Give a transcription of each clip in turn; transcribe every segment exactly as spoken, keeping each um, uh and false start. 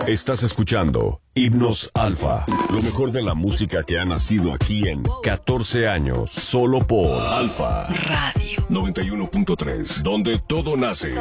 Estás escuchando Himnos Alfa, lo mejor de la música que ha nacido aquí en catorce años, solo por Alfa Radio noventa y uno punto tres, donde todo nace.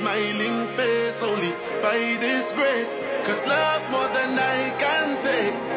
By this grace, cause love more than I can say.